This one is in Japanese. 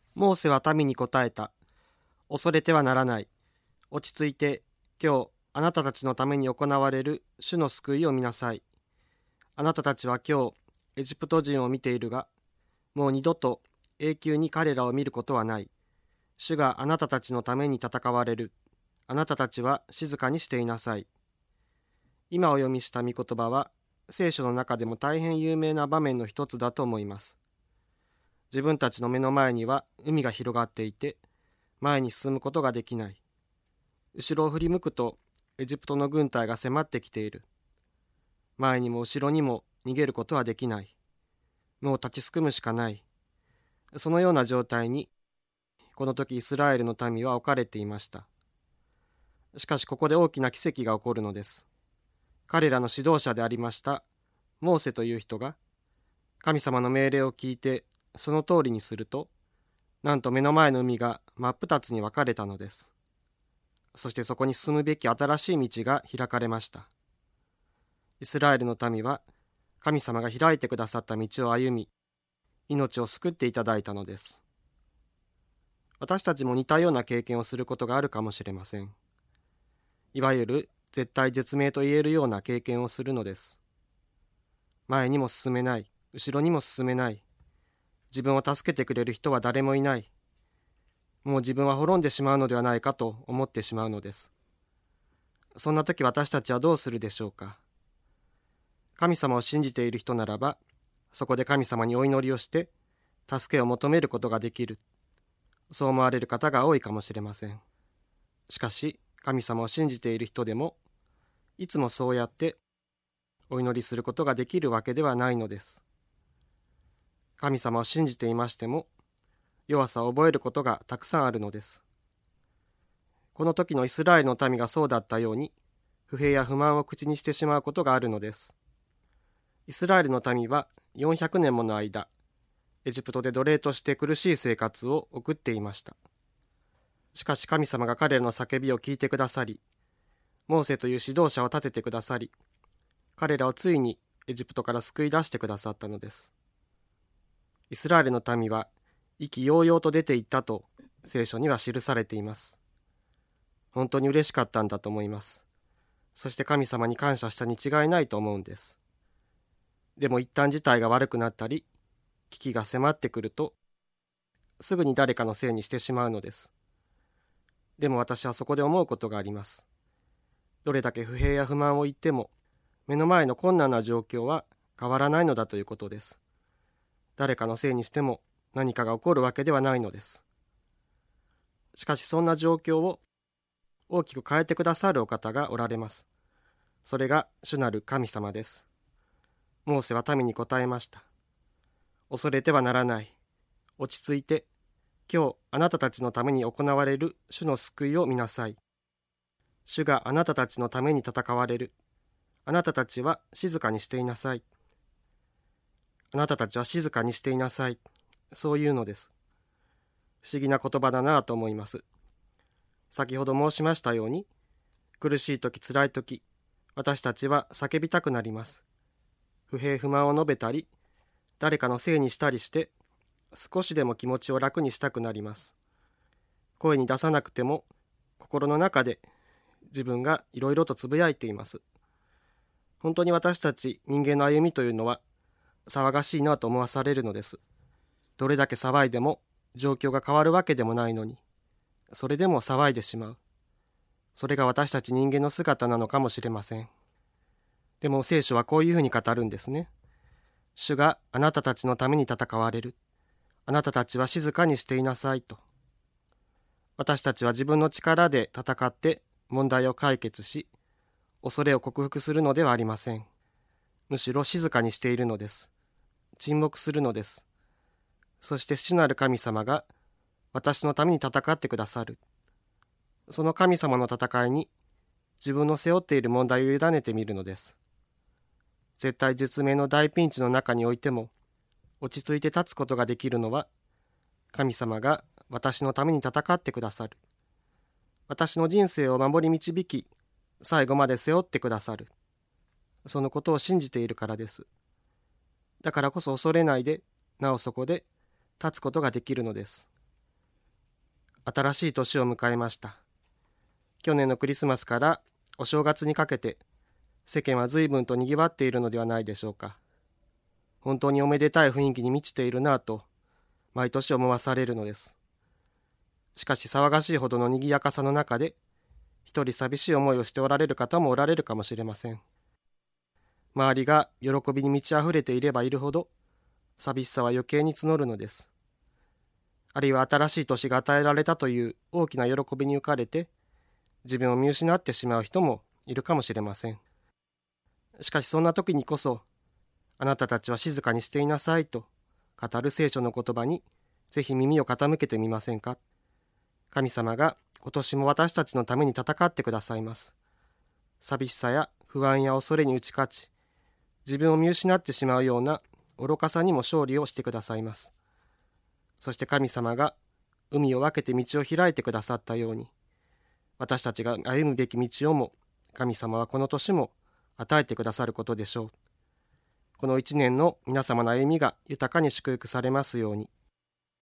モーセは民に答えた。恐れてはならない。落ち着いて、今日、あなたたちのために行われる主の救いを見なさい。あなたたちは今日、エジプト人を見ているが、もう二度と永久に彼らを見ることはない。主があなたたちのために戦われる。あなたたちは静かにしていなさい。今お読みした御言葉は、聖書の中でも大変有名な場面の一つだと思います。自分たちの目の前には海が広がっていて、前に進むことができない。後ろを振り向くと、エジプトの軍隊が迫ってきている。前にも後ろにも逃げることはできない。もう立ちすくむしかない。そのような状態に、この時イスラエルの民は置かれていました。しかしここで大きな奇跡が起こるのです。彼らの指導者でありましたモーセという人が、神様の命令を聞いてその通りにすると、なんと目の前の海が真っ二つに分かれたのです。そしてそこに進むべき新しい道が開かれました。イスラエルの民は神様が開いてくださった道を歩み、命を救っていただいたのです。私たちも似たような経験をすることがあるかもしれません。いわゆる絶対絶命と言えるような経験をするのです。前にも進めない、後ろにも進めない。自分を助けてくれる人は誰もいない。もう自分は滅んでしまうのではないかと思ってしまうのです。そんな時私たちはどうするでしょうか。神様を信じている人ならば、そこで神様にお祈りをして助けを求めることができる。そう思われる方が多いかもしれません。しかし神様を信じている人でも、いつもそうやってお祈りすることができるわけではないのです。神様を信じていましても、弱さを覚えることがたくさんあるのです。この時のイスラエルの民がそうだったように、不平や不満を口にしてしまうことがあるのです。イスラエルの民は400年もの間、エジプトで奴隷として苦しい生活を送っていました。しかし神様が彼らの叫びを聞いてくださり、モーセという指導者を立ててくださり、彼らをついにエジプトから救い出してくださったのです。イスラエルの民は意気揚々と出て行ったと聖書には記されています。本当に嬉しかったんだと思います。そして神様に感謝したに違いないと思うんです。でも一旦事態が悪くなったり、危機が迫ってくると、すぐに誰かのせいにしてしまうのです。でも私はそこで思うことがあります。どれだけ不平や不満を言っても、目の前の困難な状況は変わらないのだということです。誰かのせいにしても何かが起こるわけではないのです。しかしそんな状況を大きく変えてくださるお方がおられます。それが主なる神様です。モーセは民に答えました。恐れてはならない。落ち着いて、今日あなたたちのために行われる主の救いを見なさい。主があなたたちのために戦われる。あなたたちは静かにしていなさい。あなたたちは静かにしていなさい。そういうのです。不思議な言葉だなと思います。先ほど申しましたように、苦しい時、辛い時、私たちは叫びたくなります。不平不満を述べたり、誰かのせいにしたりして、少しでも気持ちを楽にしたくなります。声に出さなくても、心の中で自分がいろいろとつぶやいています。本当に私たち人間の歩みというのは、騒がしいなと思わされるのです。どれだけ騒いでも状況が変わるわけでもないのに、それでも騒いでしまう。それが私たち人間の姿なのかもしれません。でも聖書はこういうふうに語るんですね。主があなたたちのために戦われる。あなたたちは静かにしていなさいと。私たちは自分の力で戦って問題を解決し、恐れを克服するのではありません。むしろ静かにしているのです。沈黙するのです。そして主なる神様が私のために戦ってくださる。その神様の戦いに自分の背負っている問題を委ねてみるのです。絶対絶命の大ピンチの中においても落ち着いて立つことができるのは、神様が私のために戦ってくださる。私の人生を守り導き、最後まで背負ってくださる。そのことを信じているからです。だからこそ恐れないで、なおそこで立つことができるのです。 新しい年を迎えました。去年のクリスマスからお正月にかけて、世間は随分と賑わっているのではないでしょうか。本当におめでたい雰囲気に満ちているなぁと、毎年思わされるのです。しかし騒がしいほどの賑やかさの中で、一人寂しい思いをしておられる方もおられるかもしれません。周りが喜びに満ち溢れていればいるほど、寂しさは余計に募るのです。あるいは新しい年が与えられたという大きな喜びに浮かれて、自分を見失ってしまう人もいるかもしれません。しかしそんな時にこそ、あなたたちは静かにしていなさいと語る聖書の言葉に、ぜひ耳を傾けてみませんか。神様が今年も私たちのために戦ってくださいます。寂しさや不安や恐れに打ち勝ち、自分を見失ってしまうような愚かさにも勝利をしてくださいます。そして神様が海を分けて道を開いてくださったように、私たちが歩むべき道をも神様はこの年も与えてくださることでしょう。この一年の皆様の歩みが豊かに祝福されますように。